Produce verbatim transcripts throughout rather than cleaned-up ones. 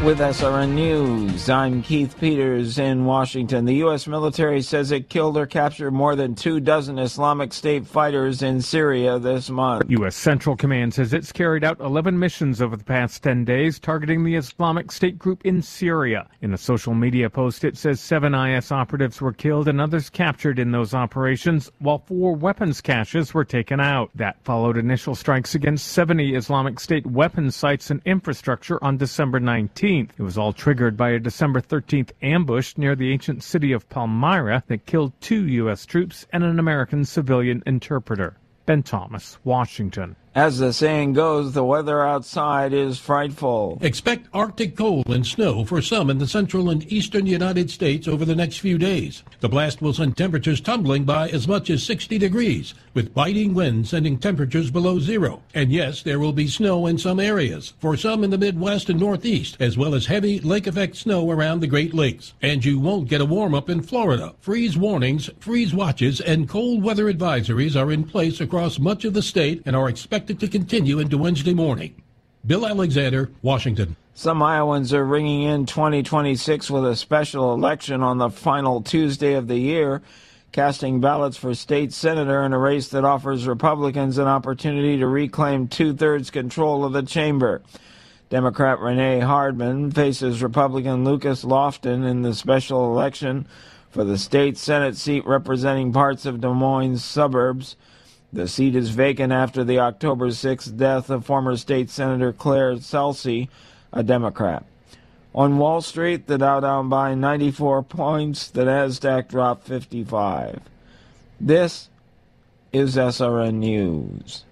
With S R N News, I'm Keith Peters in Washington. The U S military says it killed or captured more than two dozen Islamic State fighters in Syria this month. U S Central Command says it's carried out eleven missions over the past ten days targeting the Islamic State group in Syria. In a social media post, it says seven I S operatives were killed and others captured in those operations, while four weapons caches were taken out. That followed initial strikes against seventy Islamic State weapons sites and infrastructure on December nineteenth. It was all triggered by a December thirteenth ambush near the ancient city of Palmyra that killed two U S troops and an American civilian interpreter. Ben Thomas, Washington. As the saying goes, the weather outside is frightful. Expect Arctic cold and snow for some in the central and eastern United States over the next few days. The blast will send temperatures tumbling by as much as sixty degrees, with biting winds sending temperatures below zero. And yes, there will be snow in some areas, for some in the Midwest and Northeast, as well as heavy lake effect snow around the Great Lakes. And you won't get a warm-up in Florida. Freeze warnings, freeze watches, and cold weather advisories are in place across much of the state and are expected to continue into Wednesday morning. Bill Alexander, Washington. Some Iowans are ringing in twenty twenty-six with a special election on the final Tuesday of the year, casting ballots for state senator in a race that offers Republicans an opportunity to reclaim two-thirds control of the chamber. Democrat Renee Hardman faces Republican Lucas Lofton in the special election for the state Senate seat representing parts of Des Moines suburbs. The seat is vacant after the October sixth death of former state Senator Claire Celsi, a Democrat. On Wall Street, the Dow down by ninety-four points, the Nasdaq dropped fifty-five. This is S R N News.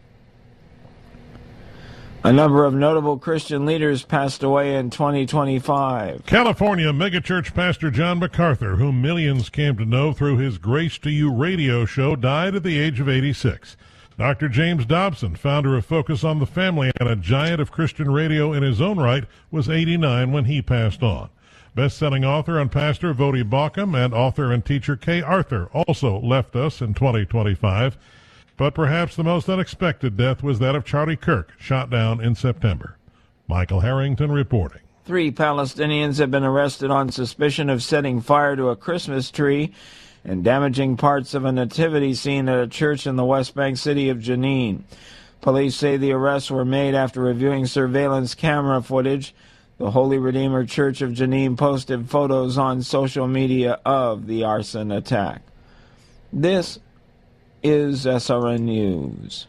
A number of notable Christian leaders passed away in twenty twenty-five. California megachurch pastor John MacArthur, whom millions came to know through his Grace to You radio show, died at the age of eighty-six. Doctor James Dobson, founder of Focus on the Family and a giant of Christian radio in his own right, was eighty-nine when he passed on. Best-selling author and pastor Voddie Baucham and author and teacher Kay Arthur also left us in twenty twenty-five. But perhaps the most unexpected death was that of Charlie Kirk, shot down in September. Michael Harrington reporting. Three Palestinians have been arrested on suspicion of setting fire to a Christmas tree and damaging parts of a nativity scene at a church in the West Bank city of Jenin. Police say the arrests were made after reviewing surveillance camera footage. The Holy Redeemer Church of Jenin posted photos on social media of the arson attack. This is S R N News.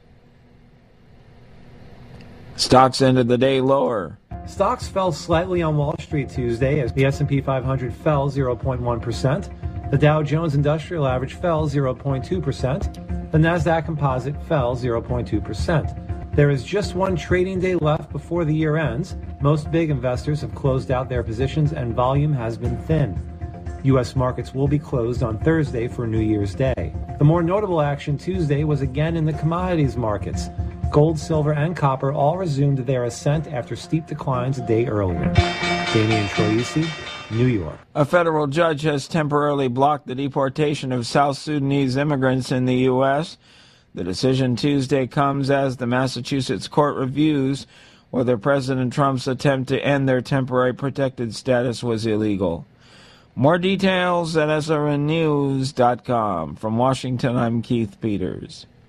Stocks ended the day lower. Stocks fell slightly on Wall Street Tuesday as the S and P five hundred fell zero point one percent. The Dow Jones Industrial Average fell zero point two percent. The Nasdaq Composite fell zero point two percent. There is just one trading day left before the year ends. Most big investors have closed out their positions and volume has been thin. U S markets will be closed on Thursday for New Year's Day. The more notable action Tuesday was again in the commodities markets. Gold, silver, and copper all resumed their ascent after steep declines a day earlier. Damian Troisi, New York. A federal judge has temporarily blocked the deportation of South Sudanese immigrants in the U S. The decision Tuesday comes as the Massachusetts court reviews whether President Trump's attempt to end their temporary protected status was illegal. More details at S R N news dot com. From Washington, I'm Keith Peters.